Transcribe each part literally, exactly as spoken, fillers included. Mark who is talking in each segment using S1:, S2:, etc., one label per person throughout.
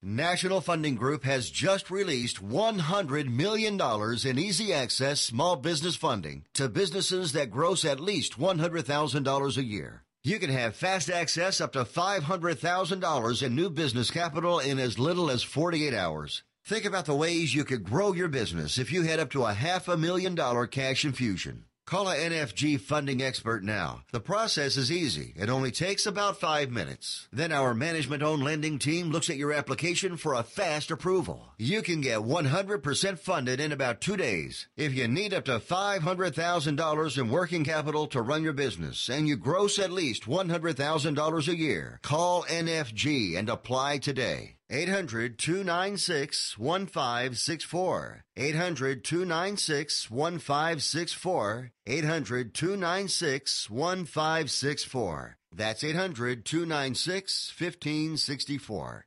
S1: National Funding Group has just released one hundred million dollars in easy access small business funding to businesses that gross at least one hundred thousand dollars a year. You can have fast access up to five hundred thousand dollars in new business capital in as little as forty-eight hours. Think about the ways you could grow your business if you had up to a half a million dollar cash infusion. Call a N F G funding expert now. The process is easy. It only takes about five minutes. Then our management-owned lending team looks at your application for a fast approval. You can get one hundred percent funded in about two days. If you need up to five hundred thousand dollars in working capital to run your business and you gross at least one hundred thousand dollars a year, call N F G and apply today. eight hundred, two nine six, one five six four. eight hundred, two nine six, one five six four. eight hundred, two nine six, one five six four. That's eight hundred, two nine six, one five six four.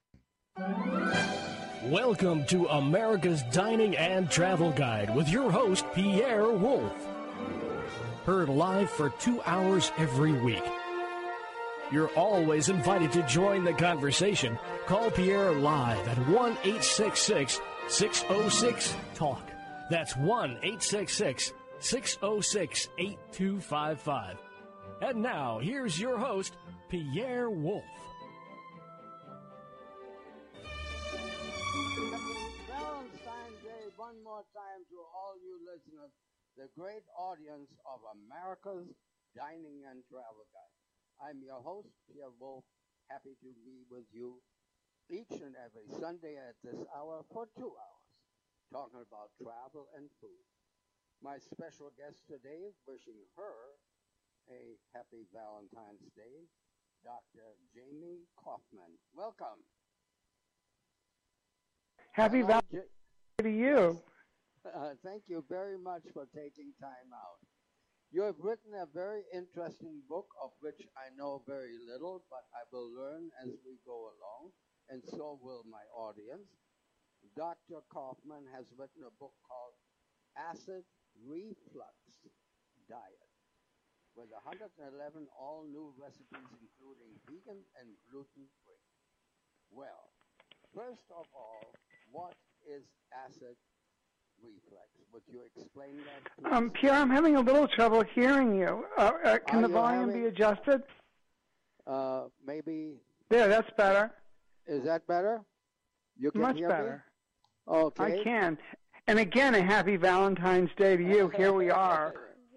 S2: Welcome to America's Dining and Travel Guide with your host, Pierre Wolf. Heard live for two hours every week. You're always invited to join the conversation. Call Pierre live at one eight six six, six oh six, talk. That's one eight six six, six oh six, eight two five five. And now, here's your host, Pierre Wolf.
S3: Valentine's Day, one more time to all you listeners, the great audience of America's Dining and Travel Guide. I'm your host, Pierre Wolf, happy to be with you each and every Sunday at this hour for two hours, talking about travel and food. My special guest today, wishing her a happy Valentine's Day, Doctor Jamie Kaufman. Welcome.
S4: Happy
S3: Hello,
S4: Valentine's
S3: J-
S4: Day to you.
S3: Uh, thank you very much for taking time out. You have written a very interesting book of which I know very little, but I will learn as we go along, and so will my audience. Doctor Kaufman has written a book called Acid Reflux Diet, with one hundred eleven all-new recipes including vegan and gluten-free. Well, first of all, what is acid reflux? Would you explain that, please?
S4: Um, Pierre, I'm having a little trouble hearing you. Uh, uh, can
S3: Are
S4: the
S3: you
S4: volume
S3: having-
S4: be adjusted?
S3: Uh, maybe,
S4: There, that's better.
S3: is that better? You can
S4: Much
S3: hear
S4: better.
S3: me? Okay.
S4: I can. And again, a happy Valentine's Day to you. Here we are.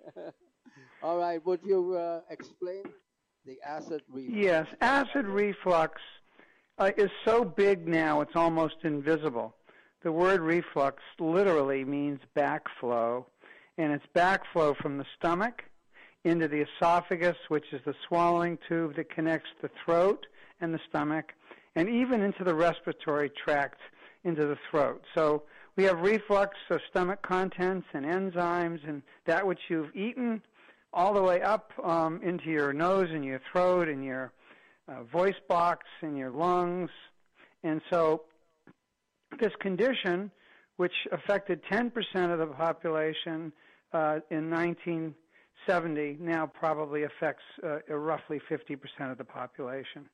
S3: All right. Would you uh, explain the acid reflux?
S4: Yes, acid reflux uh, is so big now it's almost invisible. The word reflux literally means backflow, and it's backflow from the stomach into the esophagus, which is the swallowing tube that connects the throat and the stomach, and even into the respiratory tract into the throat. So we have reflux of stomach contents and enzymes and that which you've eaten all the way up um, into your nose and your throat and your uh, voice box and your lungs. And so this condition, which affected ten percent of the population uh, in nineteen seventy, now probably affects uh, roughly fifty percent of the population.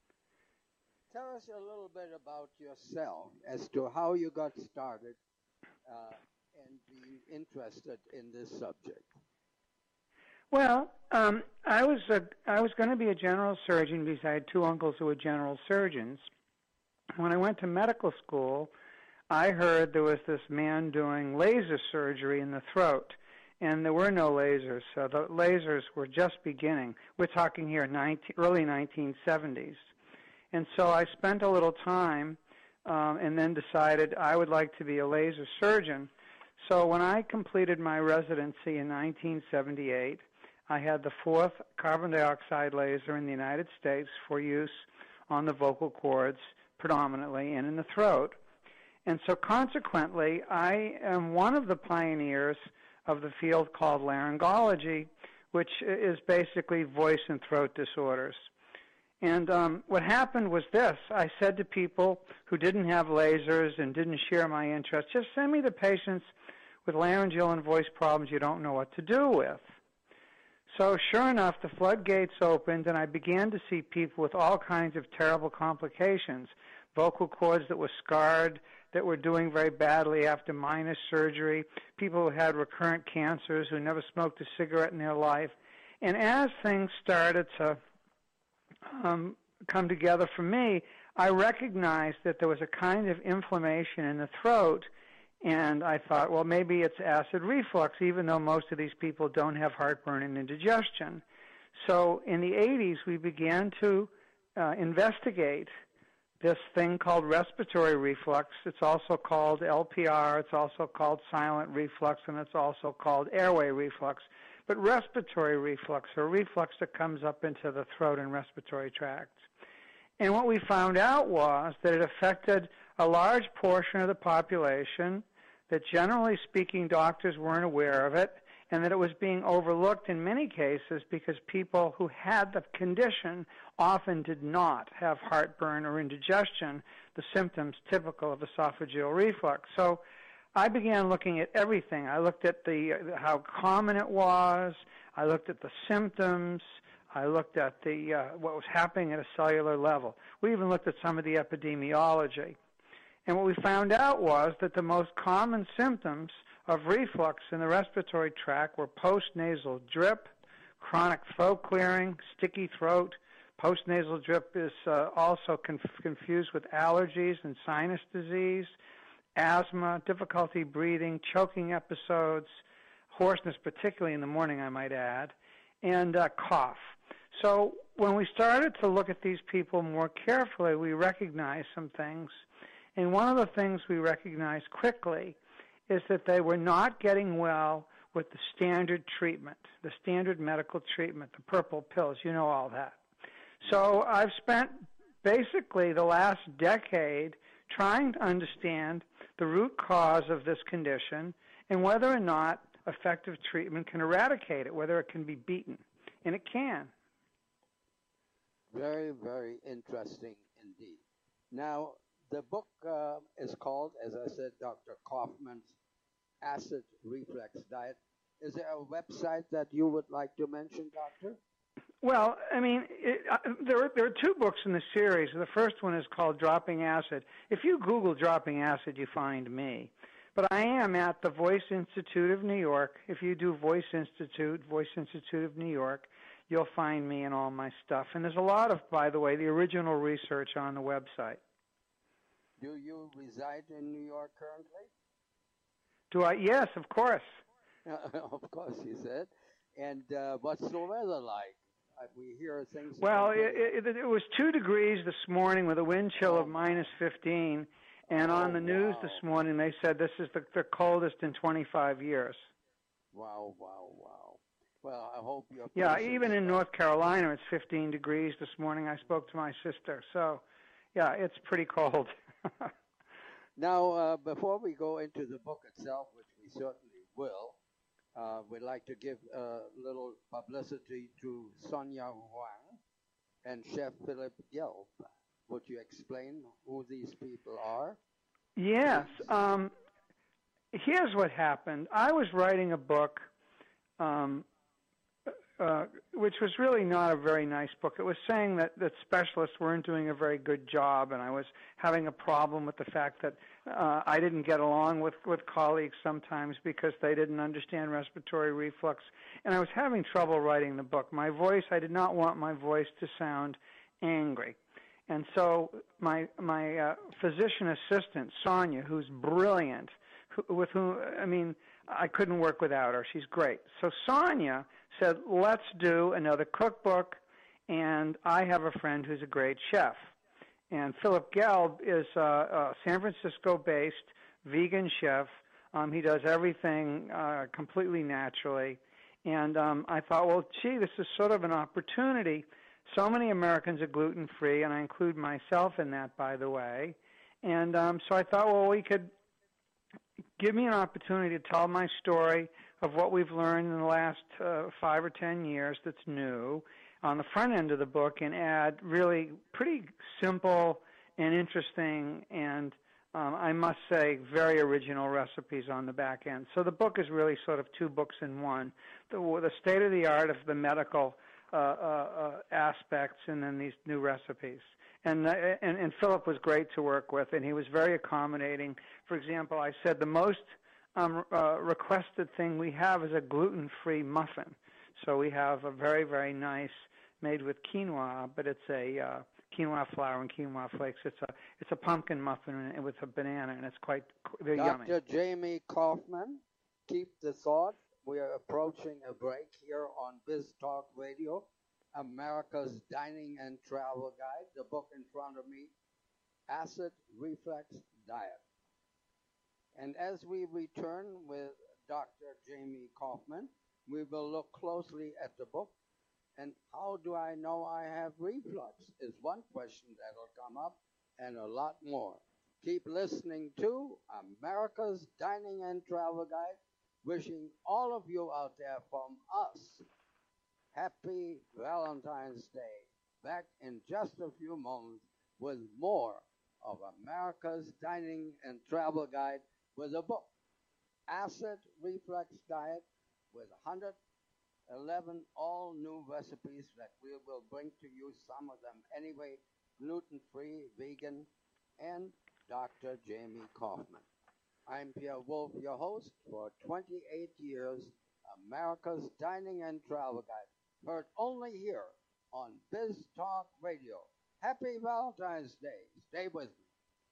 S3: Tell us a little bit about yourself as to how you got started uh, and being interested in this subject.
S4: Well, um, I was a, I was going to be a general surgeon because I had two uncles who were general surgeons. When I went to medical school, I heard there was this man doing laser surgery in the throat, and there were no lasers, so the lasers were just beginning. We're talking here nineteen, early nineteen seventies. And so I spent a little time um, and then decided I would like to be a laser surgeon. So when I completed my residency in nineteen seventy-eight, I had the fourth carbon dioxide laser in the United States for use on the vocal cords predominantly and in the throat. And so consequently, I am one of the pioneers of the field called laryngology, which is basically voice and throat disorders. And um, what happened was this. I said to people who didn't have lasers and didn't share my interest, just send me the patients with laryngeal and voice problems you don't know what to do with. So sure enough, the floodgates opened, and I began to see people with all kinds of terrible complications. vocal cords that were scarred, that were doing very badly after minor surgery, people who had recurrent cancers, who never smoked a cigarette in their life. And as things started to um, come together for me, I recognized that there was a kind of inflammation in the throat, and I thought, well, maybe it's acid reflux, even though most of these people don't have heartburn and indigestion. So in the eighties, we began to uh, investigate this thing called respiratory reflux. It's also called L P R, it's also called silent reflux, and it's also called airway reflux. But respiratory reflux, or reflux that comes up into the throat and respiratory tract. And what we found out was that it affected a large portion of the population, that generally speaking doctors weren't aware of it, and that it was being overlooked in many cases because people who had the condition often did not have heartburn or indigestion, the symptoms typical of esophageal reflux. So I began looking at everything. I looked at the how common it was. I looked at the symptoms. I looked at the uh, what was happening at a cellular level. We even looked at some of the epidemiology. And what we found out was that the most common symptoms of reflux in the respiratory tract were postnasal drip, chronic throat clearing, sticky throat. Postnasal drip is uh, also conf- confused with allergies and sinus disease, asthma, difficulty breathing, choking episodes, hoarseness, particularly in the morning, I might add, and uh, cough. So when we started to look at these people more carefully, we recognized some things. And one of the things we recognized quickly is that they were not getting well with the standard treatment, the standard medical treatment, the purple pills, you know all that. So I've spent basically the last decade trying to understand the root cause of this condition and whether or not effective treatment can eradicate it, whether it can be beaten. And it can.
S3: Very, very interesting indeed. Now, the book uh, is called, as I said, Doctor Kaufman's Acid Reflux Diet. Is there a website that you would like to mention, Doctor?
S4: Well, I mean, it, uh, there, are, there are two books in the series. The first one is called Dropping Acid. If you Google Dropping Acid, you find me. But I am at the Voice Institute of New York. If you do Voice Institute, Voice Institute of New York, you'll find me and all my stuff. And there's a lot of, by the way, the original research on the website.
S3: Do you reside in New York currently?
S4: Do I? Yes, of course.
S3: Of course, you said. And uh, what's the weather like? Uh, we hear things.
S4: Well, it, it, it was two degrees this morning with a wind chill
S3: oh.
S4: of minus fifteen. And
S3: oh,
S4: on the news
S3: wow.
S4: this morning, they said this is the, the coldest in twenty-five years.
S3: Wow, wow, wow. Well, I hope you're...
S4: Yeah, even in North Carolina, it's fifteen degrees this morning. I spoke to my sister. So, yeah, it's pretty cold.
S3: Now, uh, before we go into the book itself, which we certainly will, uh, we'd like to give a little publicity to Sonia Huang and Chef Philip Gelb. Would you explain who these people are?
S4: Yes. Um, here's what happened. I was writing a book, um, uh, which was really not a very nice book. It was saying that, that specialists weren't doing a very good job, and I was having a problem with the fact that uh, I didn't get along with, with colleagues sometimes because they didn't understand respiratory reflux, and I was having trouble writing the book. My voice, I did not want my voice to sound angry. And so my my uh, physician assistant, Sonia, who's brilliant, who, with whom, I mean, I couldn't work without her. She's great. So Sonia said, let's do another cookbook, and I have a friend who's a great chef. And Philip Gelb is a, a San Francisco-based vegan chef. Um, he does everything uh, completely naturally. And um, I thought, well, gee, this is sort of an opportunity. So many Americans are gluten-free, and I include myself in that, by the way. And um, so I thought, well, we could give me an opportunity to tell my story of what we've learned in the last uh, five or ten years that's new on the front end of the book and add really pretty simple and interesting and, um, I must say, very original recipes on the back end. So the book is really sort of two books in one, the, the state-of-the-art of the medical Uh, uh, uh, aspects, and then these new recipes. And, uh, and and Philip was great to work with, and he was very accommodating. For example, I said the most um, uh, requested thing we have is a gluten-free muffin. So we have a very, very nice, made with quinoa, but it's a uh, quinoa flour and quinoa flakes. It's a it's a pumpkin muffin with a banana, and it's quite very yummy.
S3: Doctor Jamie Kaufman, keep the thought. We are approaching a break here on Biz Talk Radio, America's Dining and Travel Guide. The book in front of me, Acid Reflux Diet. And as we return with Doctor Jamie Kaufman, we will look closely at the book. And how do I know I have reflux is one question that will come up, and a lot more. Keep listening to America's Dining and Travel Guide. Wishing all of you out there from us happy Valentine's Day. Back in just a few moments with more of America's Dining and Travel Guide with a book, Acid Reflux Diet, with one hundred eleven all new recipes that we will bring to you, some of them anyway, gluten-free, vegan, and Doctor Jamie Kaufman. I'm Pierre Wolf, your host for twenty-eight years, America's Dining and Travel Guide, heard only here on Biz Talk Radio. Happy Valentine's Day. Stay with me.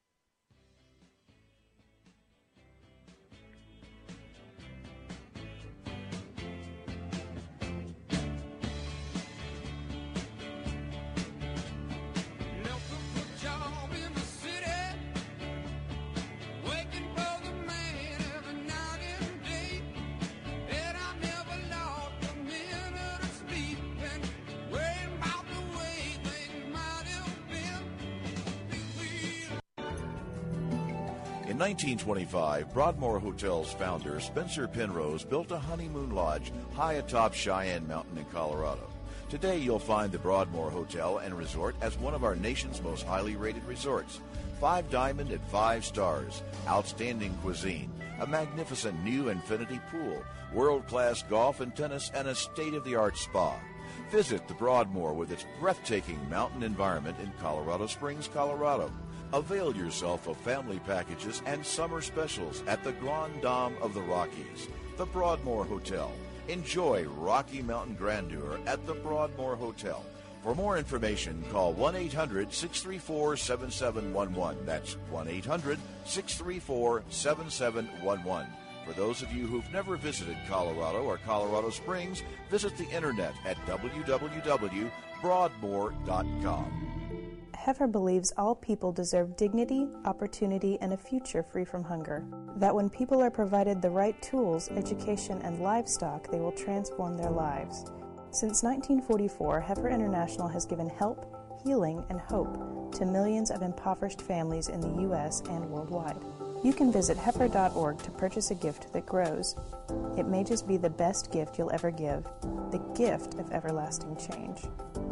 S5: In nineteen twenty-five, Broadmoor Hotel's founder, Spencer Penrose, built a honeymoon lodge high atop Cheyenne Mountain in Colorado. Today, you'll find the Broadmoor Hotel and Resort as one of our nation's most highly rated resorts. Five diamond and five stars, outstanding cuisine, a magnificent new infinity pool, world-class golf and tennis, and a state-of-the-art spa. Visit the Broadmoor with its breathtaking mountain environment in Colorado Springs, Colorado. Avail yourself of family packages and summer specials at the Grand Dame of the Rockies, the Broadmoor Hotel. Enjoy Rocky Mountain grandeur at the Broadmoor Hotel. For more information, call one eight hundred, six three four, seven seven one one. That's one eight hundred, six three four, seven seven one one. For those of you who've never visited Colorado or Colorado Springs, visit the internet at w w w dot broadmoor dot com.
S6: Heifer believes all people deserve dignity, opportunity, and a future free from hunger. That when people are provided the right tools, education, and livestock, they will transform their lives. Since nineteen forty-four, Heifer International has given help, healing, and hope to millions of impoverished families in the U S and worldwide. You can visit heifer dot org to purchase a gift that grows. It may just be the best gift you'll ever give, the gift of everlasting change.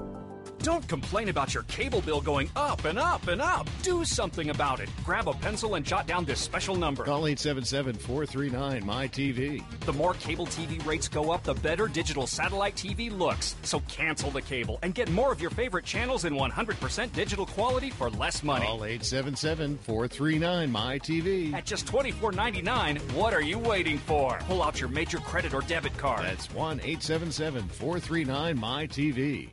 S2: Don't complain about your cable bill going up and up and up. Do something about it. Grab a pencil and jot down this special number.
S7: Call eight seven seven, four three nine, M Y T V.
S2: The more cable T V rates go up, the better digital satellite T V looks. So cancel the cable and get more of your favorite channels in one hundred percent digital quality for less money.
S7: Call eight seven seven, four three nine, M Y T V.
S2: At just twenty-four ninety-nine, what are you waiting for? Pull out your major credit or debit card.
S7: That's one eight seven seven, four three nine, M Y T V.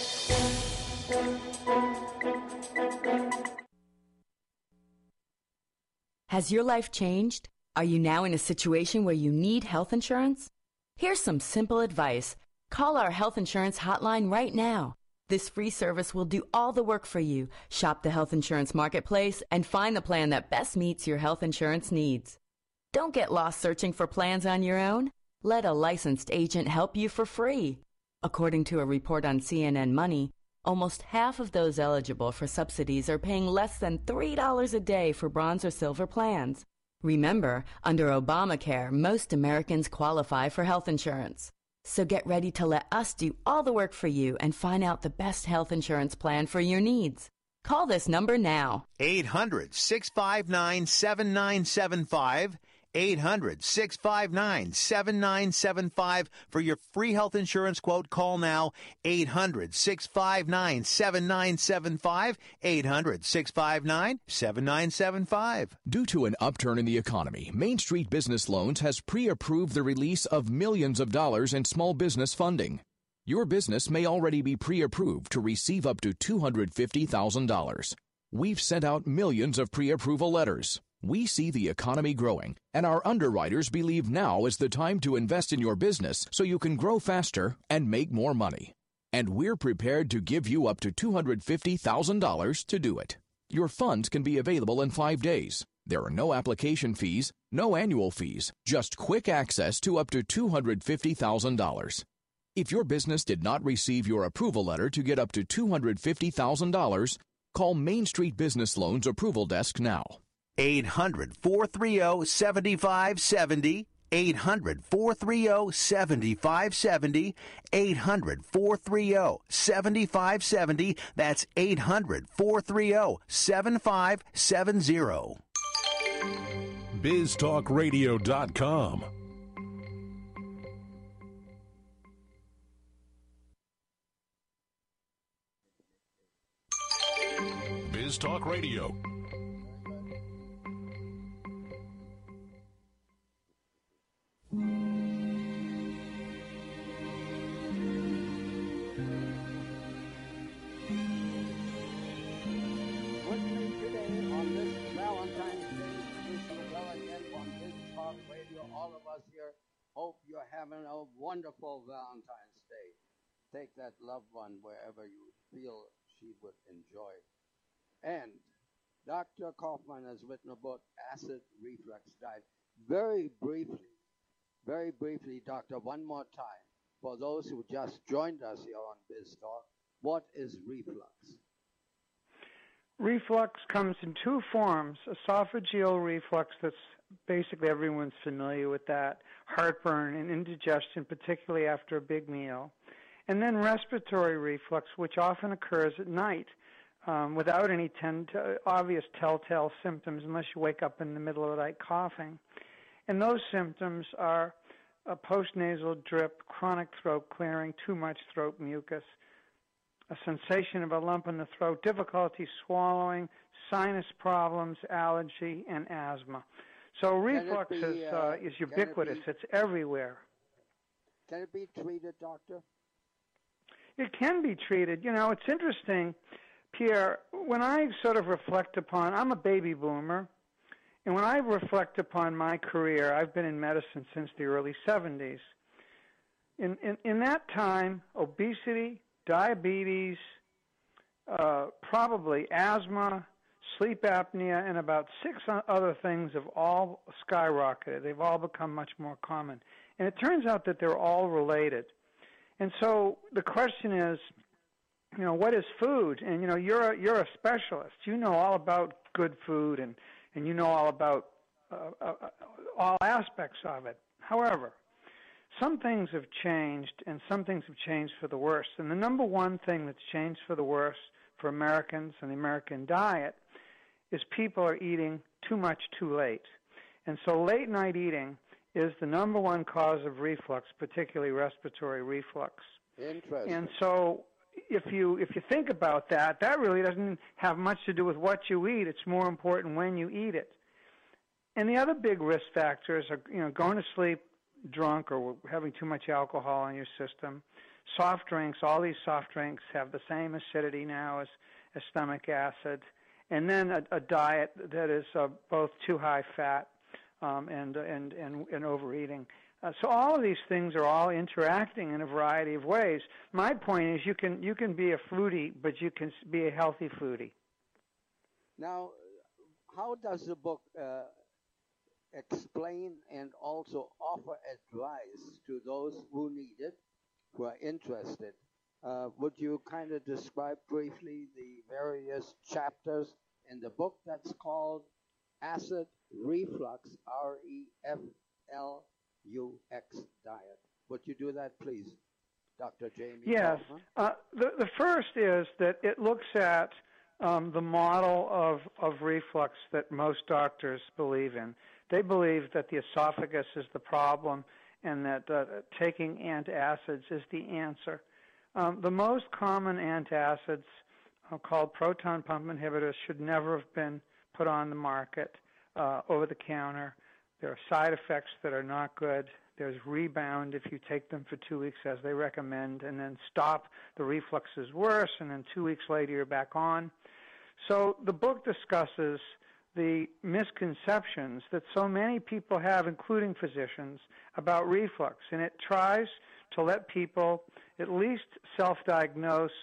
S8: Has your life changed? Are you now in a situation where you need health insurance? Here's some simple advice. Call our health insurance hotline right now. This free service will do all the work for you. Shop the health insurance marketplace and find the plan that best meets your health insurance needs. Don't get lost searching for plans on your own. Let a licensed agent help you for free. According to a report on C N N Money, almost half of those eligible for subsidies are paying less than three dollars a day for bronze or silver plans. Remember, under Obamacare, most Americans qualify for health insurance. So get ready to let us do all the work for you and find out the best health insurance plan for your needs. Call this number now.
S9: eight hundred, six five nine, seven nine seven five. eight hundred, six five nine, seven nine seven five for your free health insurance quote. Call now, eight hundred, six five nine, seven nine seven five, eight hundred, six five nine, seven nine seven five.
S10: Due to an upturn in the economy, Main Street Business Loans has pre-approved the release of millions of dollars in small business funding. Your business may already be pre-approved to receive up to two hundred fifty thousand dollars. We've sent out millions of pre-approval letters. We see the economy growing, and our underwriters believe now is the time to invest in your business so you can grow faster and make more money. And we're prepared to give you up to two hundred fifty thousand dollars to do it. Your funds can be available in five days. There are no application fees, no annual fees, just quick access to up to two hundred fifty thousand dollars. If your business did not receive your approval letter to get up to two hundred fifty thousand dollars, call Main Street Business Loans Approval Desk now.
S9: eight hundred, four three zero, seven five seven zero, eight hundred, four three zero, seven five seven zero, eight hundred, four three zero, seven five seven zero. That's eight hundred, four three zero, seven five seven zero.
S11: biz talk radio dot com. Biz Talk Radio.
S3: All of us here hope you're having a wonderful Valentine's Day. Take that loved one wherever you feel she would enjoy. And Doctor Kaufman has written a book, Acid Reflux Diet. Very briefly, very briefly, Doctor, one more time, for those who just joined us here on Biz Talk, what is reflux?
S4: Reflux comes in two forms: esophageal reflux, that's basically everyone's familiar with that, heartburn and indigestion, particularly after a big meal. And then respiratory reflux, which often occurs at night um, without any ten- obvious telltale symptoms unless you wake up in the middle of the night coughing. And those symptoms are a postnasal drip, chronic throat clearing, too much throat mucus, a sensation of a lump in the throat, difficulty swallowing, sinus problems, allergy, and asthma. So reflux be, is, uh, uh, is ubiquitous. It be, it's everywhere.
S3: Can it be treated, doctor?
S4: It can be treated. You know, it's interesting, Pierre, when I sort of reflect upon, I'm a baby boomer, and when I reflect upon my career, I've been in medicine since the early seventies. In, in, in that time, obesity, diabetes, uh, probably asthma, sleep apnea, and about six other things have all skyrocketed. They've all become much more common. And it turns out that they're all related. And so the question is, you know, what is food? And, you know, you're a, you're a specialist. You know all about good food, and, and you know all about uh, uh, all aspects of it. However, some things have changed, and some things have changed for the worse. And the number one thing that's changed for the worse for Americans and the American diet is people are eating too much too late. And so late night eating is the number one cause of reflux, particularly respiratory reflux.
S3: Interesting.
S4: And so if you if you think about that, that really doesn't have much to do with what you eat. It's more important when you eat it. And the other big risk factors are, you know, going to sleep drunk or having too much alcohol in your system. Soft drinks, all these soft drinks have the same acidity now as, as stomach acid. And then a, a diet that is uh, both too high fat um, and, and, and, and overeating. Uh, so all of these things are all interacting in a variety of ways. My point is you can, you can be a foodie, but you can be a healthy foodie.
S3: Now, how does the book uh, explain and also offer advice to those who need it, who are interested? Uh, would you kind of describe briefly the various chapters in the book that's called Acid Reflux, R E F L U X Diet? Would you do that, please, Doctor Jamie?
S4: Yes. Uh, the, the first is that it looks at um, the model of, of reflux that most doctors believe in. They believe that the esophagus is the problem and that uh, taking antacids is the answer. Um, the most common antacids, uh, called proton pump inhibitors, should never have been put on the market uh, over the counter. There are side effects that are not good. There's rebound if you take them for two weeks as they recommend, and then stop. The reflux is worse, and then two weeks later you're back on. So the book discusses the misconceptions that so many people have, including physicians, about reflux, and it tries to let people at least self-diagnose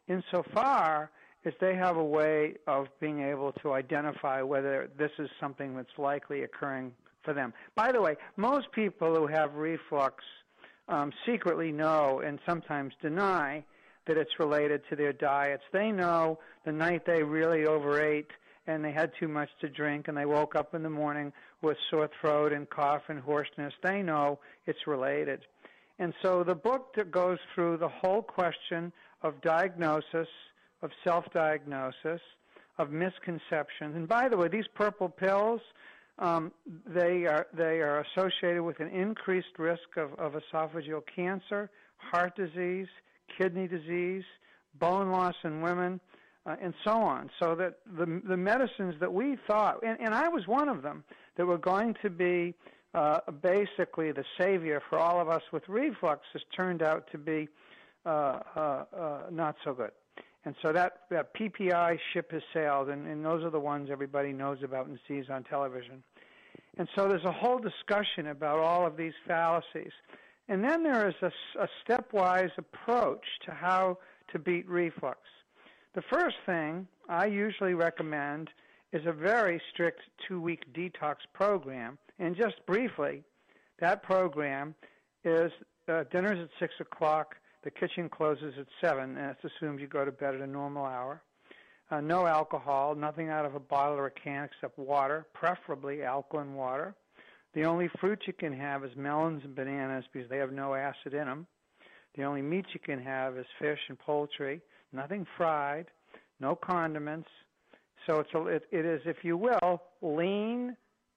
S4: insofar as they have a way of being able to identify whether this is something that's likely occurring for them. By the way, most people who have reflux um, secretly know and sometimes deny that it's related to their diets. They know the night they really overate and they had too much to drink and they woke up in the morning with sore throat and cough and hoarseness. They know it's related. And so the book that goes through the whole question of diagnosis, of self-diagnosis, of misconceptions. And by the way, these purple pills, um, they are they are associated with an increased risk of, of esophageal cancer, heart disease, kidney disease, bone loss in women, uh, and so on. So that the the medicines that we thought, and, and I was one of them, that were going to be uh, basically the savior for all of us with reflux, has turned out to be uh, uh, uh, not so good. And so that, that P P I ship has sailed, and, and those are the ones everybody knows about and sees on television. And so there's a whole discussion about all of these fallacies. And then there is a, a stepwise approach to how to beat reflux. The first thing I usually recommend is a very strict two-week detox program. And just briefly, that program is uh, dinner's at six o'clock, the kitchen closes at seven, and it's assumed you go to bed at a normal hour. Uh, no alcohol, nothing out of a bottle or a can except water, preferably alkaline water. The only fruit you can have is melons and bananas because they have no acid in them. The only meat you can have is fish and poultry, nothing fried, no condiments. So it's a, it, it is, if you will, lean,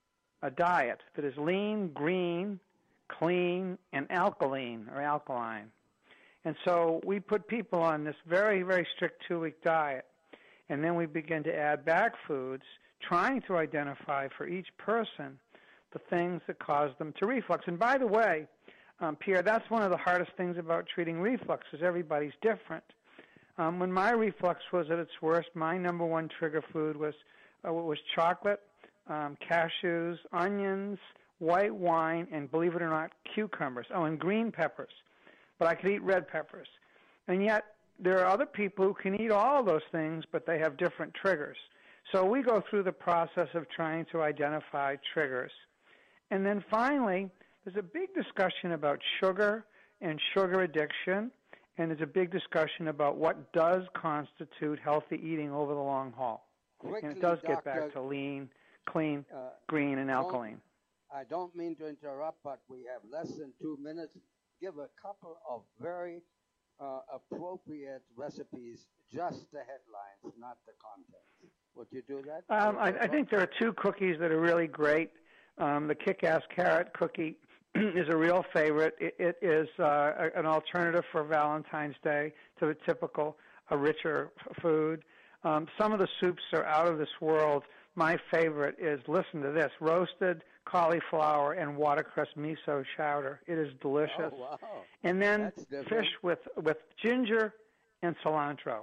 S4: a diet that is lean, green, clean, and alkaline or alkaline. And so we put people on this very, very strict two-week diet, and then we begin to add back foods, trying to identify for each person the things that cause them to reflux. And by the way, um, Pierre, that's one of the hardest things about treating reflux, is everybody's different. Um, when my reflux was at its worst, my number one trigger food was uh, was chocolate, um, cashews, onions, white wine, and believe it or not, cucumbers. Oh, and green peppers. But I could eat red peppers. And yet there are other people who can eat all those things, but they have different triggers. So we go through the process of trying to identify triggers. And then finally, there's a big discussion about sugar and sugar addiction, and there's a big discussion about what does constitute healthy eating over the long haul.
S3: Quickly,
S4: and it does
S3: Doctor,
S4: get back to lean, clean,
S3: uh,
S4: green, and alkaline.
S3: I don't mean to interrupt, but we have less than two minutes. Give a couple of very uh, appropriate recipes, just the headlines, not the contents. Would you do that?
S4: Um, I, I think there are two cookies that are really great. Um, the Kick-Ass Carrot cookie is a real favorite. It, it is uh, an alternative for Valentine's Day to the typical, a richer f- food. Um, some of the soups are out of this world. My favorite is, listen to this, roasted cauliflower and watercress miso chowder. It is delicious.
S3: Oh, wow.
S4: And then
S3: That's
S4: fish with, with ginger and cilantro.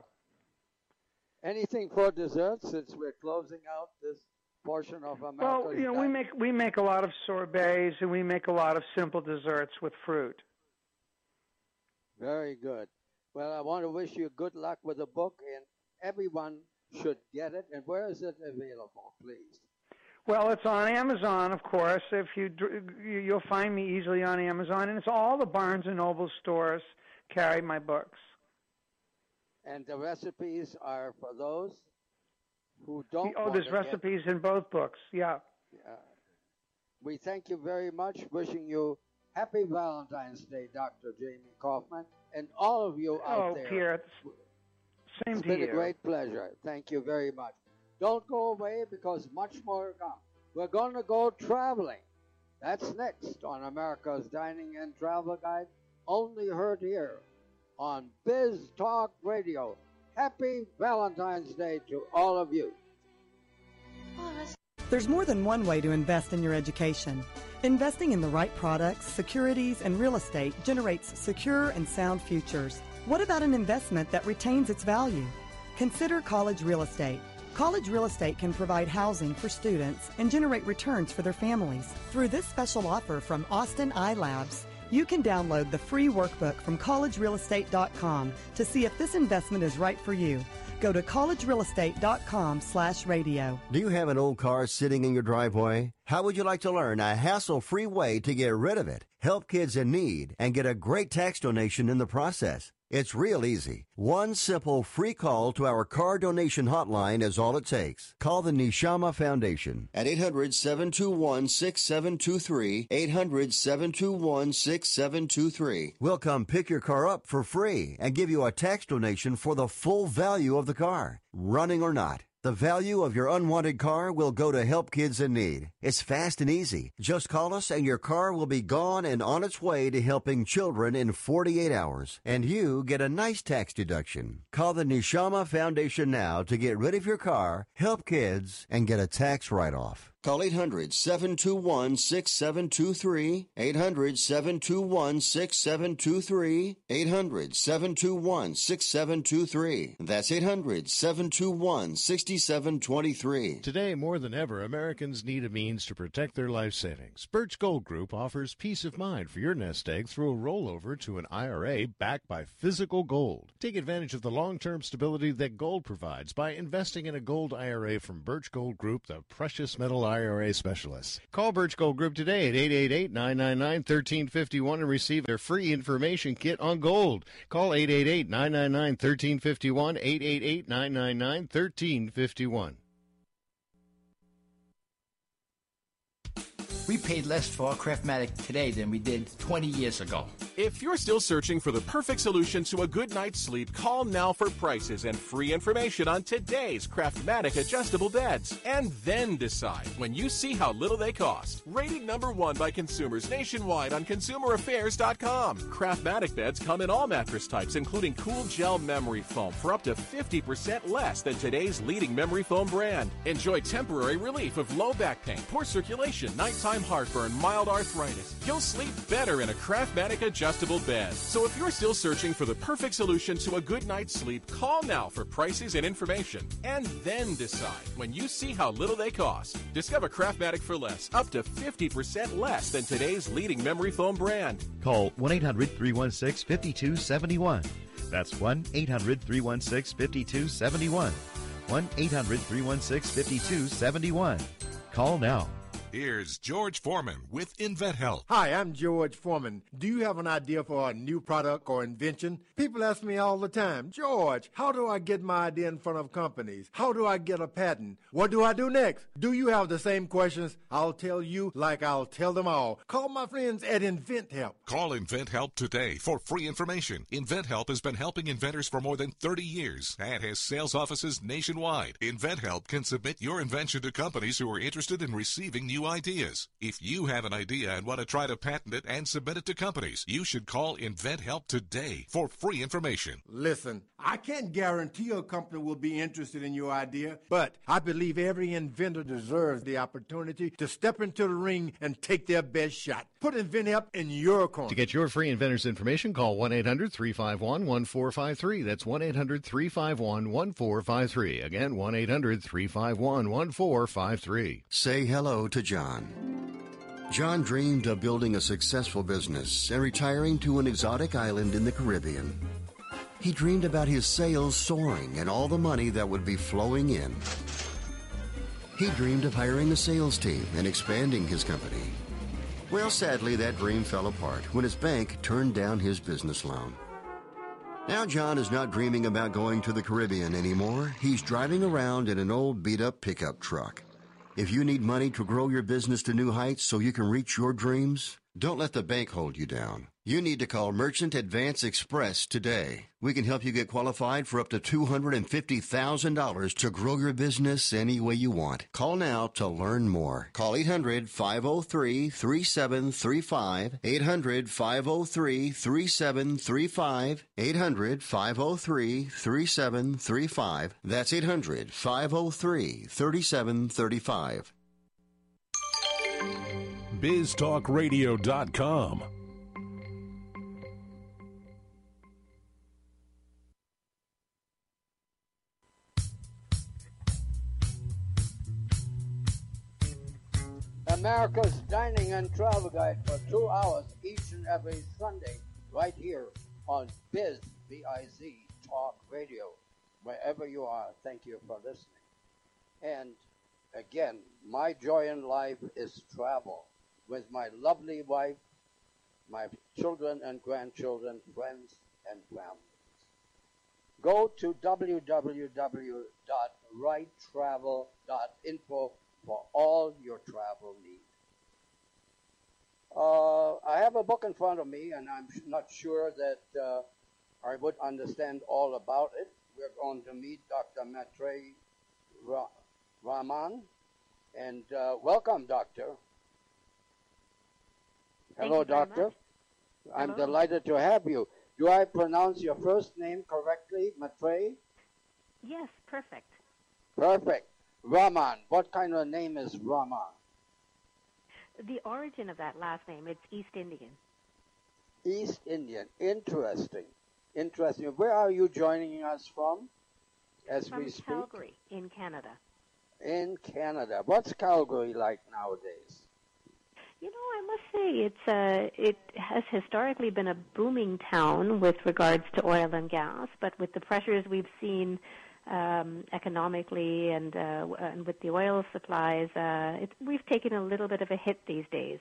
S3: Anything for dessert, since we're closing out this portion of America's
S4: Well, you know, we make we make a lot of sorbets and we make a lot of simple desserts with fruit.
S3: Very good. Well, I want to wish you good luck with the book, and everyone should get it. And where is it available, please?
S4: Well, it's on Amazon, of course. If you you'll find me easily on Amazon, and it's all the Barnes and Noble stores carry my books.
S3: And the recipes are for those who don't.
S4: Oh, there's recipes in both books. Yeah.
S3: Yeah. We thank you very much. Wishing you happy Valentine's Day, Doctor Jamie Kaufman, and all of you out
S4: oh,
S3: there.
S4: Pierre, Same
S3: it's
S4: to
S3: been
S4: you.
S3: a great pleasure. Thank you very much. Don't go away because much more to come. We're going to go traveling. That's next on America's Dining and Travel Guide, only heard here on Biz Talk Radio. Happy Valentine's Day to all of you.
S12: There's more than one way to invest in your education. Investing in the right products, securities, and real estate generates secure and sound futures. What about an investment that retains its value? Consider college real estate. College real estate can provide housing for students and generate returns for their families. Through this special offer from Austin iLabs, you can download the free workbook from college real estate dot com to see if this investment is right for you. Go to college real estate dot com slash radio.
S1: Do you have an old car sitting in your driveway? How would you like to learn a hassle-free way to get rid of it, help kids in need, and get a great tax donation in the process? It's real easy. One simple free call to our car donation hotline is all it takes. Call the Neshama Foundation at eight hundred, seven two one, six seven two three, eight hundred, seven two one, six seven two three. We'll come pick your car up for free and give you a tax donation for the full value of the car, running or not. The value of your unwanted car will go to help kids in need. It's fast and easy. Just call us and your car will be gone and on its way to helping children in forty-eight hours. And you get a nice tax deduction. Call the Neshama Foundation now to get rid of your car, help kids, and get a tax write-off. Call eight hundred, seven two one, six seven two three, eight hundred, seven two one, six seven two three, eight hundred, seven two one, six seven two three. That's eight hundred, seven two one, six seven two three.
S7: Today, more than ever, Americans need a means to protect their life savings. Birch Gold Group offers peace of mind for your nest egg through a rollover to an I R A backed by physical gold. Take advantage of the long-term stability that gold provides by investing in a gold I R A from Birch Gold Group, the precious metal I R A specialists. Call Birch Gold Group today at eight eight eight, nine nine nine, one three five one and receive their free information kit on gold. Call eight eight eight, nine nine nine, one three five one, eight eight eight, nine nine nine, one three fifty-one.
S13: We paid less for our Craftmatic today than we did twenty years ago.
S14: If you're still searching for the perfect solution to a good night's sleep, call now for prices and free information on today's Craftmatic adjustable beds. And then decide when you see how little they cost. Rated number one by consumers nationwide on consumer affairs dot com. Craftmatic beds come in all mattress types, including cool gel memory foam for up to fifty percent less than today's leading memory foam brand. Enjoy temporary relief of low back pain, poor circulation, nighttime heartburn, mild arthritis. You'll sleep better in a Craftmatic adjustable bed. So if you're still searching for the perfect solution to a good night's sleep, call now for prices and information. And then decide when you see how little they cost. Discover Craftmatic for less, up to fifty percent less than today's leading memory foam brand.
S15: Call one eight hundred, three one six, five two seven one. That's one eight hundred, three one six, five two seven one. one eight hundred, three one six, five two seven one. Call now.
S11: Here's George Foreman with InventHelp.
S16: Hi, I'm George Foreman. Do you have an idea for a new product or invention? People ask me all the time, George, how do I get my idea in front of companies? How do I get a patent? What do I do next? Do you have the same questions? I'll tell you like I'll tell them all. Call my friends at InventHelp.
S11: Call InventHelp today for free information. InventHelp has been helping inventors for more than thirty years and has sales offices nationwide. InventHelp can submit your invention to companies who are interested in receiving new ideas. If you have an idea and want to try to patent it and submit it to companies, you should call InventHelp today for free information.
S16: Listen, I can't guarantee a company will be interested in your idea, but I believe every inventor deserves the opportunity to step into the ring and take their best shot. Put InventHelp in your corner.
S7: To get your free inventor's information, call one eight hundred, three five one, one four five three. That's one eight hundred, three five one, one four five three. Again, one eight hundred, three five one, one four five three.
S1: Say hello to John. John dreamed of building a successful business and retiring to an exotic island in the Caribbean. He dreamed about his sales soaring and all the money that would be flowing in. He dreamed of hiring a sales team and expanding his company. Well, sadly, that dream fell apart when his bank turned down his business loan. Now John is not dreaming about going to the Caribbean anymore. He's driving around in an old beat-up pickup truck. If you need money to grow your business to new heights so you can reach your dreams, don't let the bank hold you down. You need to call Merchant Advance Express today. We can help you get qualified for up to two hundred fifty thousand dollars to grow your business any way you want. Call now to learn more. Call eight hundred, five oh three, three seven three five, eight hundred, five oh three, three seven three five, eight hundred, five oh three, three seven three five. That's eight hundred, five oh three, three seven three five.
S17: biz talk radio dot com.
S3: America's Dining and Travel Guide for two hours each and every Sunday, right here on Biz, B I Z, Talk Radio. Wherever you are, thank you for listening. And again, my joy in life is travel with my lovely wife, my children and grandchildren, friends and families. Go to w w w dot right travel dot info for all your travel needs. Uh, I have a book in front of me, and I'm not sure that uh, I would understand all about it. We're going to meet Doctor Maitreyi Ra- Raman, and uh, welcome, Doctor.
S18: Thank
S3: Hello,
S18: you very
S3: Doctor.
S18: much.
S3: I'm
S18: Hello.
S3: delighted to have you. Do I pronounce your first name correctly, Maitreyi?
S18: Yes, perfect.
S3: Perfect. Raman. What kind of name is Raman?
S18: The origin of that last name, it's East Indian.
S3: East Indian. Interesting. Interesting. Where are you joining us from as
S18: From
S3: we speak?
S18: Calgary, in Canada.
S3: In Canada. What's Calgary like nowadays?
S18: You know, I must say it's uh, it has historically been a booming town with regards to oil and gas, but with the pressures we've seen um, economically and uh, and with the oil supplies, uh, it, we've taken a little bit of a hit these days.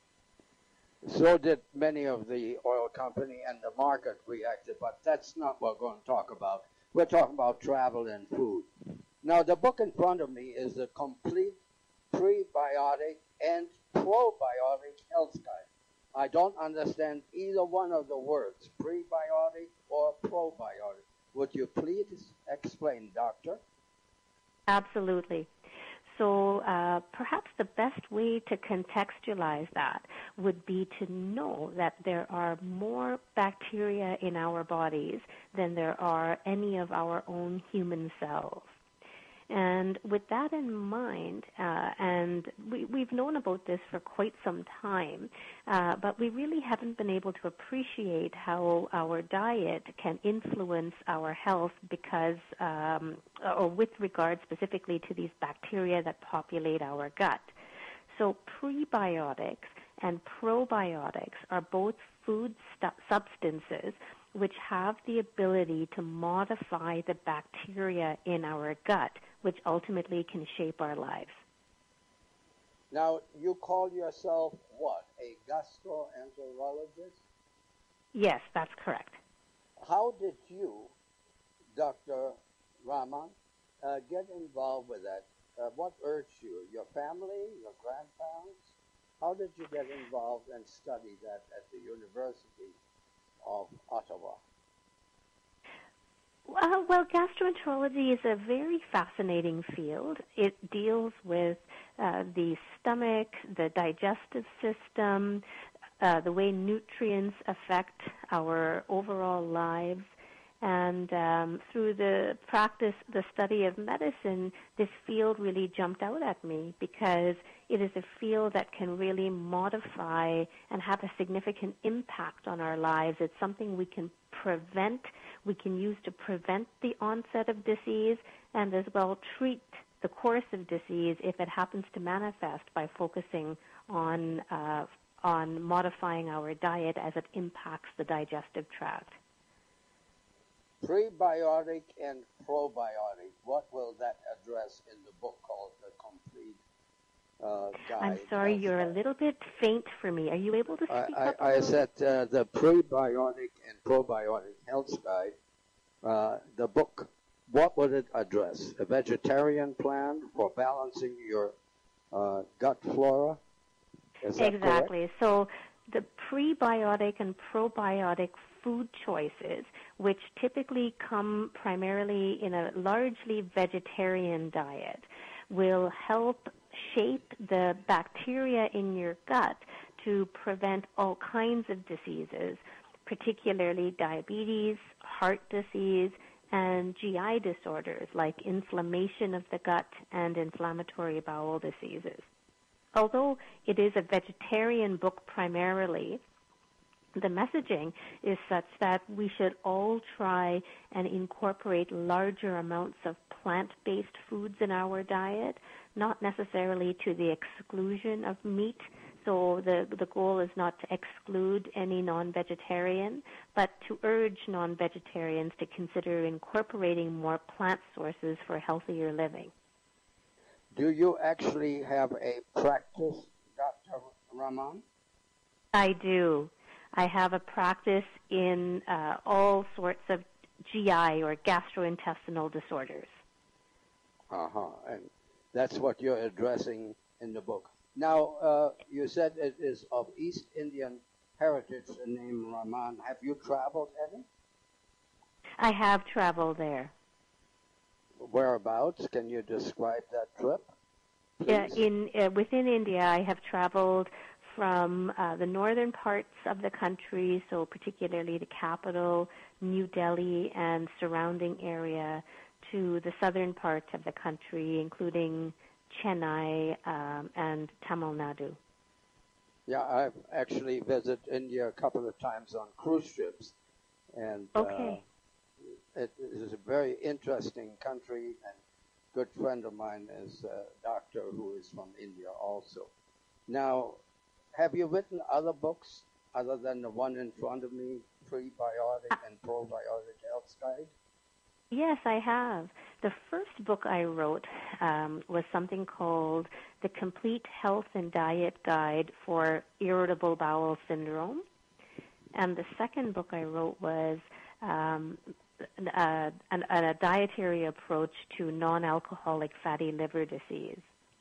S3: So did many of the oil company and the market reacted, but that's not what we're going to talk about. We're talking about travel and food. Now, the book in front of me is the complete prebiotic and probiotic health guide. I don't understand either one of the words, prebiotic or probiotic. Would you please explain, Doctor?
S18: Absolutely. So uh, perhaps the best way to contextualize that would be to know that there are more bacteria in our bodies than there are any of our own human cells. And with that in mind, uh, and we, we've known about this for quite some time, uh, but we really haven't been able to appreciate how our diet can influence our health because, um, or with regard specifically to these bacteria that populate our gut. So prebiotics and probiotics are both food stu- substances which have the ability to modify the bacteria in our gut, which ultimately can shape our lives.
S3: Now, you call yourself what, a gastroenterologist?
S18: Yes, that's correct.
S3: How did you, Doctor Raman, uh, get involved with that? Uh, what urged you? Your family, your grandparents? How did you get involved and study that at the University of Ottawa?
S18: Uh, well, gastroenterology is a very fascinating field. It deals with uh, the stomach, the digestive system, uh, the way nutrients affect our overall lives. And um, through the practice, the study of medicine, this field really jumped out at me because it is a field that can really modify and have a significant impact on our lives. It's something we can prevent, we can use to prevent the onset of disease and as well treat the course of disease if it happens to manifest by focusing on, uh, on modifying our diet as it impacts the digestive tract.
S3: Prebiotic and probiotic, what will that address in the book called The Complete uh, Guide?
S18: I'm sorry, you're a little bit faint for me. Are you able to speak
S3: I,
S18: up a
S3: I, I
S18: little
S3: said uh, the Prebiotic and Probiotic Health Guide, uh, the book, what would it address? A vegetarian plan for balancing your uh, gut flora? Is that
S18: Exactly.
S3: correct?
S18: So the prebiotic and probiotic food choices, which typically come primarily in a largely vegetarian diet, will help shape the bacteria in your gut to prevent all kinds of diseases, particularly diabetes, heart disease, and G I disorders like inflammation of the gut and inflammatory bowel diseases. Although it is a vegetarian book primarily, the messaging is such that we should all try and incorporate larger amounts of plant-based foods in our diet, not necessarily to the exclusion of meat. So the, the goal is not to exclude any non-vegetarian, but to urge non-vegetarians to consider incorporating more plant sources for healthier living.
S3: Do you actually have a practice, Doctor Rahman?
S18: I do. I have a practice in uh, all sorts of G I or gastrointestinal disorders.
S3: Uh-huh. And that's what you're addressing in the book. Now, uh, you said it is of East Indian heritage, the name Rahman. Have you traveled any?
S18: I have traveled there.
S3: Whereabouts? Can you describe that trip?
S18: Yeah, in uh, within India, I have traveled from uh, the northern parts of the country, so particularly the capital, New Delhi, and surrounding area, to the southern part of the country, including Chennai um, and Tamil Nadu.
S3: Yeah, I've actually visited India a couple of times on cruise ships, and
S18: okay.
S3: uh, it is a very interesting country, and a good friend of mine is a doctor who is from India also. Now, have you written other books other than the one in front of me, Prebiotic and Probiotic Health Guide?
S18: Yes, I have. The first book I wrote um, was something called The Complete Health and Diet Guide for Irritable Bowel Syndrome. And the second book I wrote was um, a, a, a dietary approach to non-alcoholic fatty liver disease.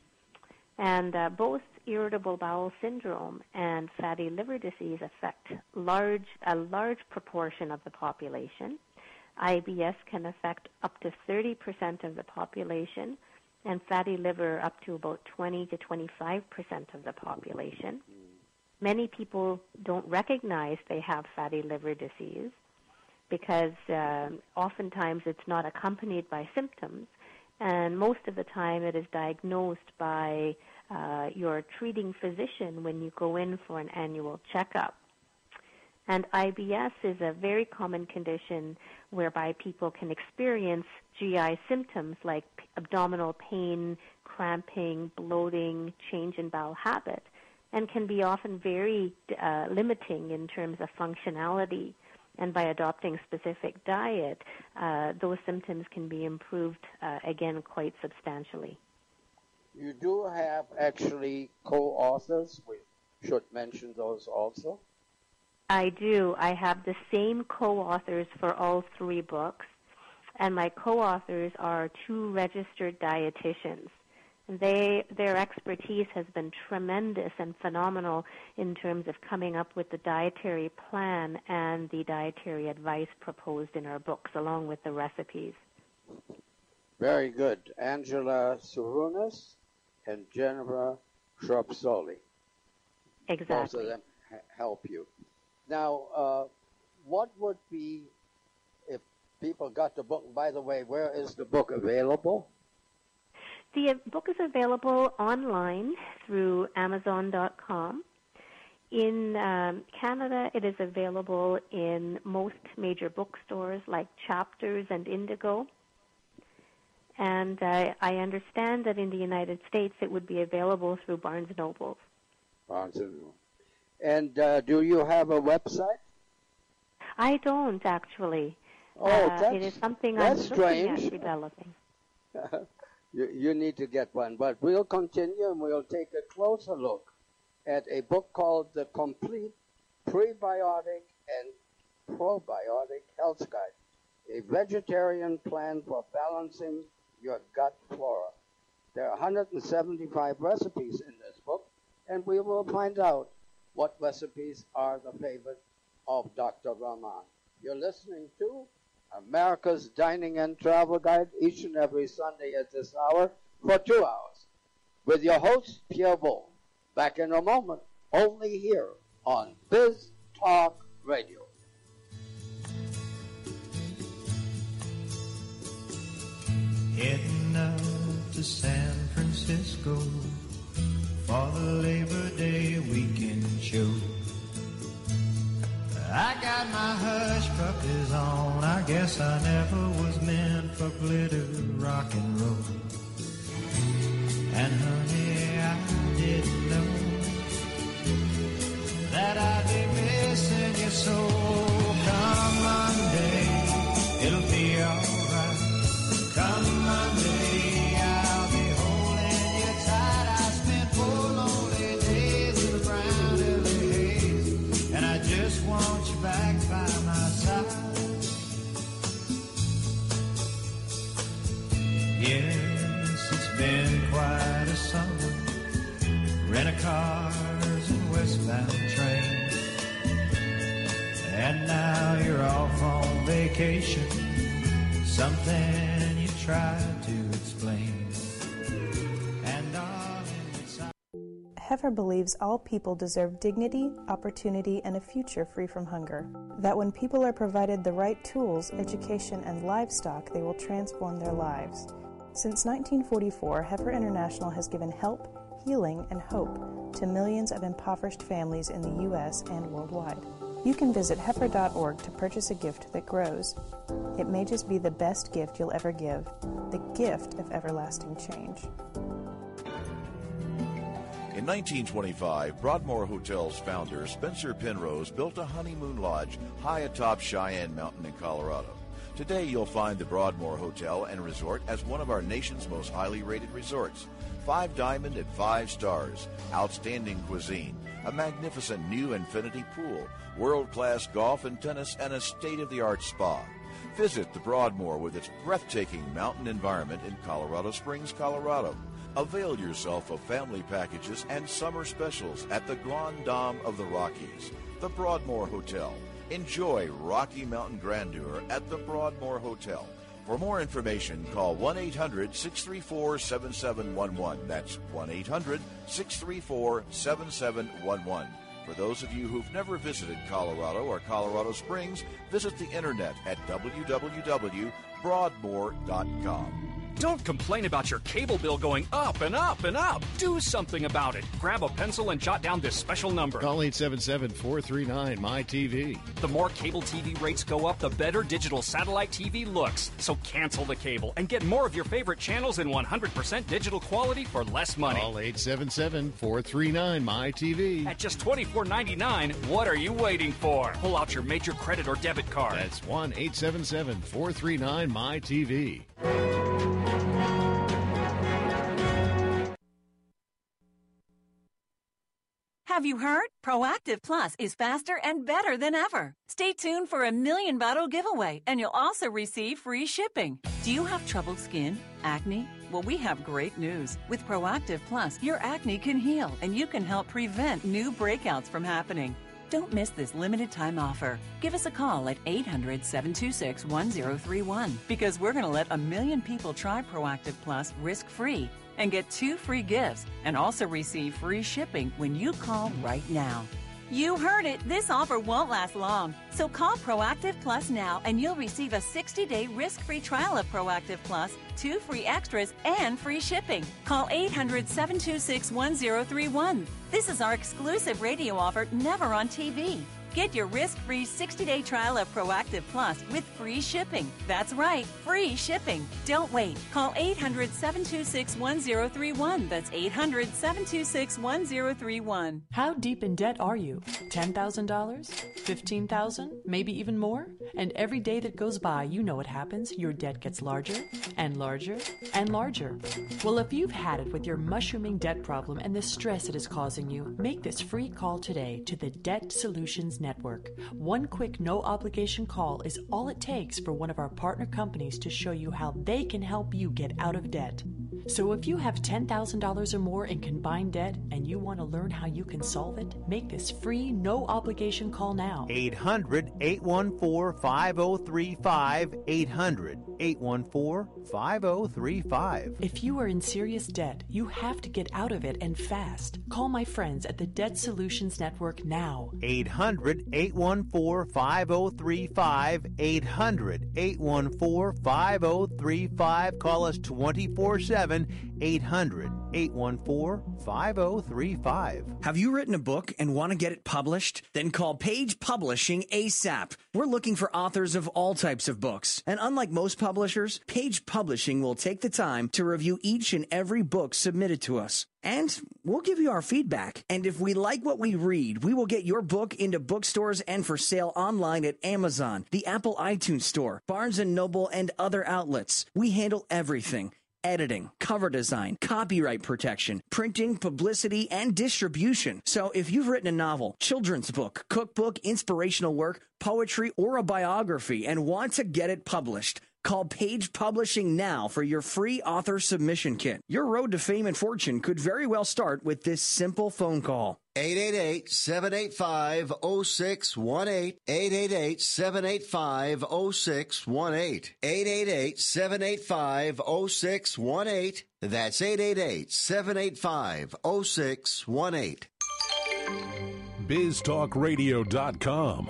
S18: And uh, both irritable bowel syndrome and fatty liver disease affect large a large proportion of the population. I B S can affect up to thirty percent of the population, and fatty liver up to about twenty to twenty-five percent of the population. Many people don't recognize they have fatty liver disease because uh, oftentimes it's not accompanied by symptoms, and most of the time it is diagnosed by uh, your treating physician when you go in for an annual checkup. And I B S is a very common condition whereby people can experience G I symptoms like abdominal pain, cramping, bloating, change in bowel habit, and can be often very uh, limiting in terms of functionality. And by adopting specific diet, uh, those symptoms can be improved, uh, again, quite substantially.
S3: You do have actually co-authors. We should mention those also.
S18: I do. I have the same co-authors for all three books, and my co-authors are two registered dietitians. They, their expertise has been tremendous and phenomenal in terms of coming up with the dietary plan and the dietary advice proposed in our books, along with the recipes.
S3: Very good. Angela Sarunas and Jennifer Shrubsoli.
S18: Exactly.
S3: Both of them ha- help you. Now, uh, what would be, if people got the book, by the way, where is the book available?
S18: The book is available online through Amazon dot com. In um, Canada, it is available in most major bookstores like Chapters and Indigo. And uh, I understand that in the United States, it would be available through Barnes and Noble.
S3: Barnes and Noble. And uh, do you have a website?
S18: I don't, actually.
S3: Oh,
S18: uh,
S3: that's,
S18: it is something
S3: that's
S18: I'm
S3: strange.
S18: looking at developing.
S3: you, you need to get one. But we'll continue and we'll take a closer look at a book called The Complete Prebiotic and Probiotic Health Guide, a vegetarian plan for balancing your gut flora. There are one hundred seventy-five recipes in this book, and we will find out what recipes are the favorite of Doctor Rahman. You're listening to America's Dining and Travel Guide each and every Sunday at this hour for two hours with your host, Pierre Wolf. Back in a moment, only here on Biz Talk Radio.
S19: Heading out to San Francisco for the Labor Day weekend show. I got my hush puppies on. I guess I never was meant for glitter rock and roll. And honey, I didn't know that I'd be missing you so. Come Monday, it'll be alright. Come Monday, I'll be holding you tight. I spent four lonely days in the brown L A haze, and I just want you back by my side. Yes, it's been quite a summer. Rent-a-cars and westbound trains, and now you're off on vacation. Something you tried to explain. And darling,
S6: Heifer believes all people deserve dignity, opportunity, and a future free from hunger. That when people are provided the right tools, education, and livestock, they will transform their lives. Since nineteen forty-four, Heifer International has given help, healing, and hope to millions of impoverished families in the U S and worldwide. You can visit heifer dot org to purchase a gift that grows. It may just be the best gift you'll ever give, the gift of everlasting change.
S5: In nineteen twenty-five, Broadmoor Hotel's founder, Spencer Penrose, built a honeymoon lodge high atop Cheyenne Mountain in Colorado. Today, you'll find the Broadmoor Hotel and Resort as one of our nation's most highly rated resorts. Five diamond and five stars, outstanding cuisine, a magnificent new infinity pool, world-class golf and tennis, and a state-of-the-art spa. Visit the Broadmoor with its breathtaking mountain environment in Colorado Springs, Colorado. Avail yourself of family packages and summer specials at the Grand Dame of the Rockies, the Broadmoor Hotel. Enjoy Rocky Mountain grandeur at the Broadmoor Hotel. For more information, call one eight hundred, six three four, seven seven one one. That's one eight hundred, six three four, seven seven one one. For those of you who've never visited Colorado or Colorado Springs, visit the internet at w w w dot broadmoor dot com.
S20: Don't complain about your cable bill going up and up and up. Do something about it. Grab a pencil and jot down this special number.
S7: Call eight seven seven, four three nine, M Y T V.
S20: The more cable T V rates go up, the better digital satellite T V looks. So cancel the cable and get more of your favorite channels in one hundred percent digital quality for less money.
S7: Call eight seven seven, four three nine, M Y T V.
S20: At just twenty-four ninety-nine, what are you waiting for? Pull out your major credit or debit card.
S7: That's one eight seven seven, four three nine, M Y T V.
S21: Have you heard? Proactive Plus is faster and better than ever. Stay tuned for a million bottle giveaway, and you'll also receive free shipping. Do you have troubled skin? Acne? Well, we have great news. With Proactive Plus, your acne can heal, and you can help prevent new breakouts from happening. Don't miss this limited time offer. Give us a call at eight hundred, seven two six, one zero three one because we're going to let a million people try Proactive Plus risk-free and get two free gifts and also receive free shipping when you call right now. You heard it. This offer won't last long. So call Proactive Plus now and you'll receive a sixty-day risk-free trial of Proactive Plus, two free extras, and free shipping. Call eight hundred, seven two six, one zero three one. This is our exclusive radio offer, never on T V. Get your risk-free sixty-day trial of Proactive Plus with free shipping. That's right, free shipping. Don't wait. Call eight hundred, seven two six, one zero three one. That's eight hundred, seven two six, one zero three one.
S22: How deep in debt are you? ten thousand dollars? fifteen thousand dollars? Maybe even more? And every day that goes by, you know what happens. Your debt gets larger and larger and larger. Well, if you've had it with your mushrooming debt problem and the stress it is causing you, make this free call today to the Debt Solutions Network. One quick, no obligation call is all it takes for one of our partner companies to show you how they can help you get out of debt. So if you have ten thousand dollars or more in combined debt and you want to learn how you can solve it, make this free, no obligation call now.
S9: eight hundred, eight one four, five oh three five. eight hundred, eight one four, five oh three five.
S22: If you are in serious debt, you have to get out of it and fast. Call my friends at the Debt Solutions Network now.
S9: eight hundred, eight one four, five oh three five. eight hundred, eight one four, five oh three five. Call us twenty-four seven. eight hundred, eight one four, five oh three five.
S2: Have you written a book and want to get it published? Then call Page Publishing ASAP. We're looking for authors of all types of books. And unlike most publishers, Page Publishing will take the time to review each and every book submitted to us. And we'll give you our feedback. And if we like what we read, we will get your book into bookstores and for sale online at Amazon, the Apple iTunes Store, Barnes and Noble, and other outlets. We handle everything. Editing, cover design, copyright protection, printing, publicity, and distribution. So if you've written a novel, children's book, cookbook, inspirational work, poetry, or a biography and want to get it published, call Page Publishing now for your free author submission kit. Your road to fame and fortune could very well start with this simple phone call.
S1: eight eight eight, seven eight five, oh six one eight. eight eight eight, seven eight five, oh six one eight. eight eight eight, seven eight five, oh six one eight. That's eight eight eight, seven eight five, oh six one eight.
S17: biz talk radio dot com.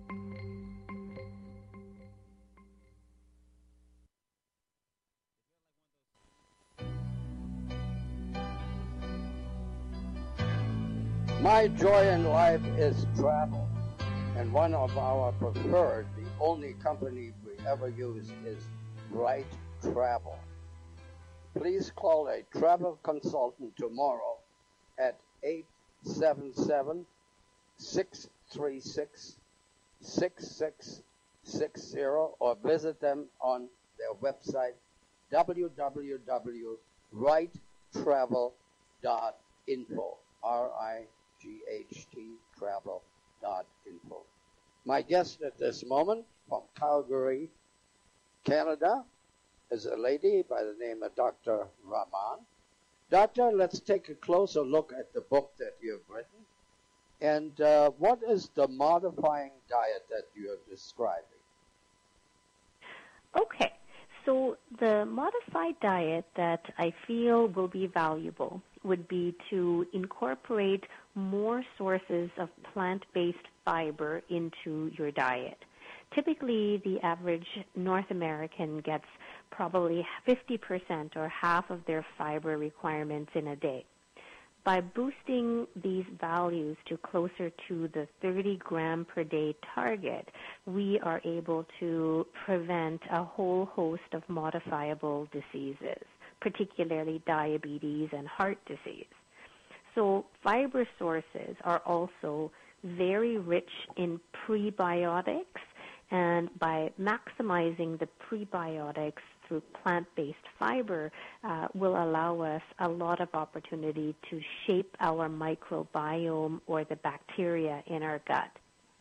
S3: My joy in life is travel, and one of our preferred, the only company we ever use is Bright Travel. Please call a travel consultant tomorrow at eight seven seven, six three six, six six six zero or visit them on their website w w w dot right travel dot info. R I G H T travel dot info. My guest at this moment from Calgary, Canada, is a lady by the name of Doctor Rahman. Doctor, let's take a closer look at the book that you've written. And uh, what is the modifying diet that you're describing?
S18: Okay. So the modified diet that I feel will be valuable would be to incorporate more sources of plant-based fiber into your diet. Typically, the average North American gets probably fifty percent or half of their fiber requirements in a day. By boosting these values to closer to the thirty gram per day target, we are able to prevent a whole host of modifiable diseases, particularly diabetes and heart disease. So fiber sources are also very rich in prebiotics, and by maximizing the prebiotics through plant-based fiber uh, will allow us a lot of opportunity to shape our microbiome or the bacteria in our gut.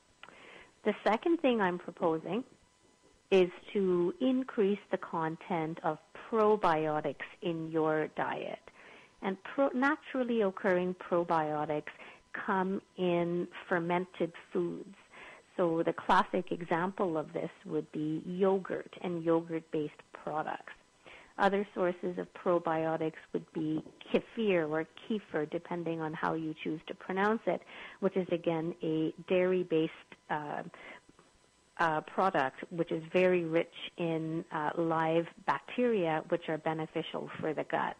S18: The second thing I'm proposing is to increase the content of probiotics in your diet. And pro- naturally occurring probiotics come in fermented foods. So the classic example of this would be yogurt and yogurt-based products. Other sources of probiotics would be kefir or kefir, depending on how you choose to pronounce it, which is, again, a dairy-based uh, uh, product, which is very rich in uh, live bacteria, which are beneficial for the gut.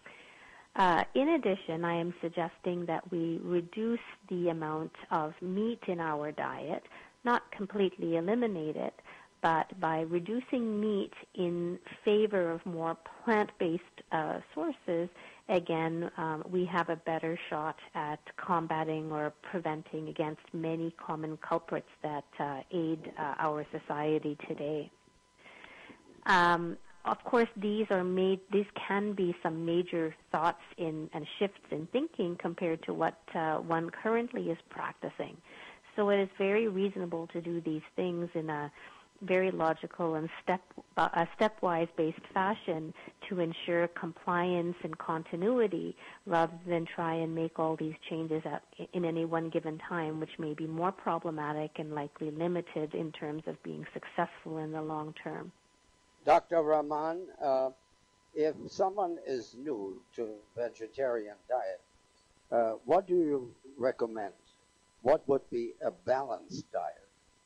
S18: Uh, in addition, I am suggesting that we reduce the amount of meat in our diet, not completely eliminate it, but by reducing meat in favor of more plant-based uh, sources, again, um, we have a better shot at combating or preventing against many common culprits that uh, aid uh, our society today. Um, Of course, these are made. These can be some major thoughts in and shifts in thinking compared to what uh, one currently is practicing. So it is very reasonable to do these things in a very logical and step uh, a stepwise based fashion to ensure compliance and continuity, rather than try and make all these changes at, in any one given time, which may be more problematic and likely limited in terms of being successful in the long term.
S3: Doctor Rahman, uh, if someone is new to vegetarian diet, uh, what do you recommend? What would be a balanced diet?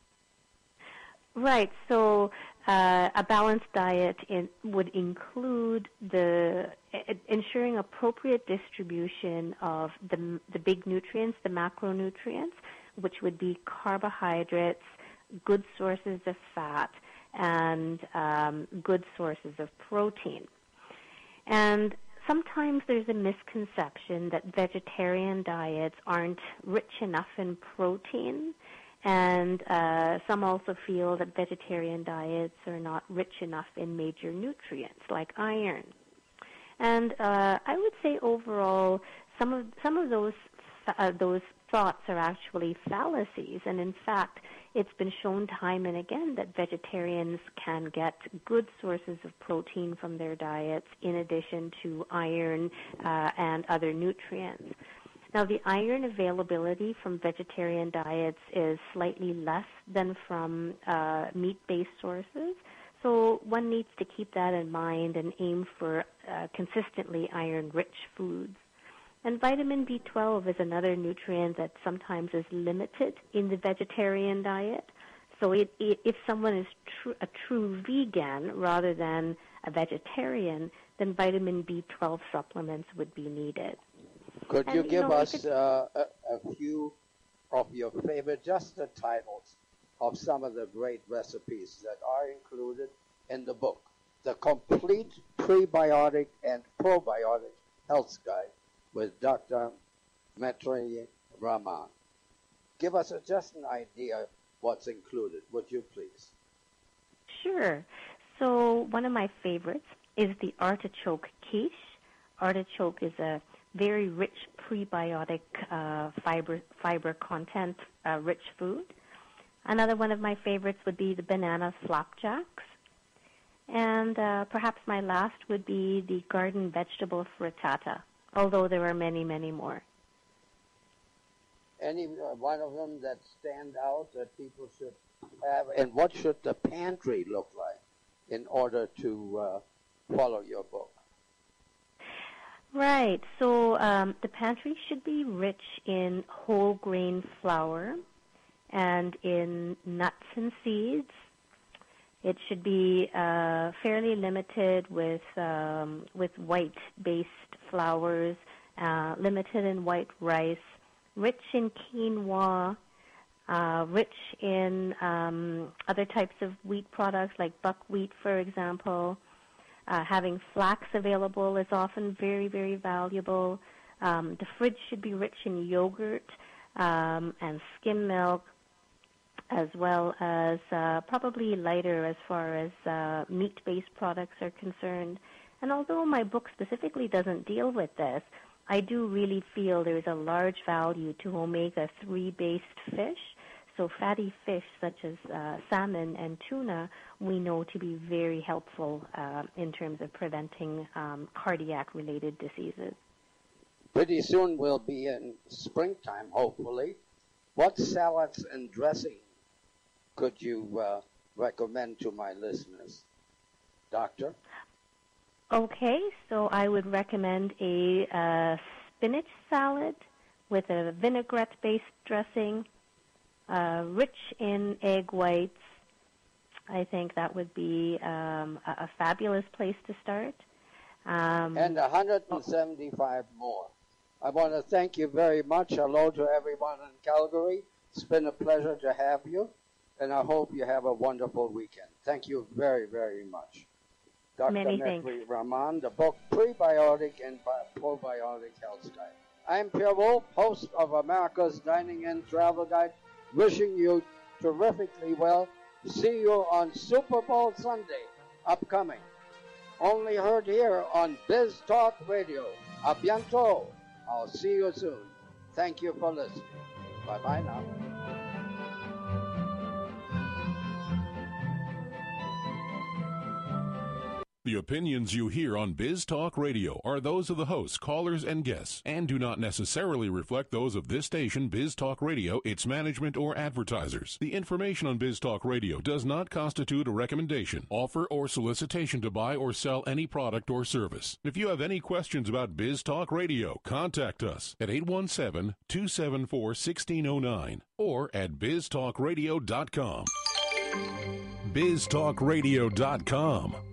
S18: Right. So uh, a balanced diet in, would include the uh, ensuring appropriate distribution of the the big nutrients, the macronutrients, which would be carbohydrates, good sources of fat, and um, good sources of protein. And sometimes there's a misconception that vegetarian diets aren't rich enough in protein, and uh, some also feel that vegetarian diets are not rich enough in major nutrients like iron. And uh, I would say overall, some of some of those uh, those thoughts are actually fallacies, and in fact, it's been shown time and again that vegetarians can get good sources of protein from their diets in addition to iron uh, and other nutrients. Now, the iron availability from vegetarian diets is slightly less than from uh, meat-based sources, so one needs to keep that in mind and aim for uh, consistently iron-rich foods. And vitamin B twelve is another nutrient that sometimes is limited in the vegetarian diet. So it, it, if someone is tr- a true vegan rather than a vegetarian, then vitamin B twelve supplements would be needed.
S3: Could
S18: and,
S3: you give
S18: you know,
S3: us
S18: could,
S3: uh, a, a few of your favorite, just the titles of some of the great recipes that are included in the book, The Complete Prebiotic and Probiotic Health Guide with Doctor Maitreyi Rahman. Give us a, just an idea what's included, would you please?
S18: Sure. So one of my favorites is the artichoke quiche. Artichoke is a very rich prebiotic uh, fiber fiber content uh, rich food. Another one of my favorites would be the banana flapjacks. And uh, perhaps my last would be the garden vegetable frittata, although there are many, many more.
S3: Any uh, one of them that stand out that people should have, and what should the pantry look like in order to uh, follow your book?
S18: Right. So um, the pantry should be rich in whole grain flour and in nuts and seeds. It should be uh, fairly limited with um, with white-based flours, uh, limited in white rice, rich in quinoa, uh, rich in um, other types of wheat products like buckwheat, for example. Uh, having flax available is often very, very valuable. Um, the fridge should be rich in yogurt um, and skim milk, as well as uh, probably lighter as far as uh, meat-based products are concerned. And although my book specifically doesn't deal with this, I do really feel there is a large value to omega three based fish. So fatty fish such as uh, salmon and tuna we know to be very helpful uh, in terms of preventing um, cardiac-related diseases.
S3: Pretty soon we'll be in springtime, hopefully. What salads and dressing could you uh, recommend to my listeners, Doctor?
S18: Okay, so I would recommend a uh, spinach salad with a vinaigrette-based dressing, uh, rich in egg whites. I think that would be um, a, a fabulous place to start. Um,
S3: and one hundred seventy-five more. I want to thank you very much. Hello to everyone in Calgary. It's been a pleasure to have you, and I hope you have a wonderful weekend. Thank you very, very much. Doctor Maitreyi Rahman, the book Prebiotic and Probiotic Health Guide. I'm Pierre Wolf, host of America's Dining and Travel Guide, wishing you terrifically well. See you on Super Bowl Sunday, upcoming. Only heard here on Biz Talk Radio. A bientôt. I'll see you soon. Thank you for listening. Bye-bye now.
S17: The opinions you hear on Biz Talk Radio are those of the hosts, callers, and guests, and do not necessarily reflect those of this station, Biz Talk Radio, its management, or advertisers. The information on Biz Talk Radio does not constitute a recommendation, offer, or solicitation to buy or sell any product or service. If you have any questions about Biz Talk Radio, contact us at eight one seven, two seven four, one six zero nine or at biz talk radio dot com. biz talk radio dot com.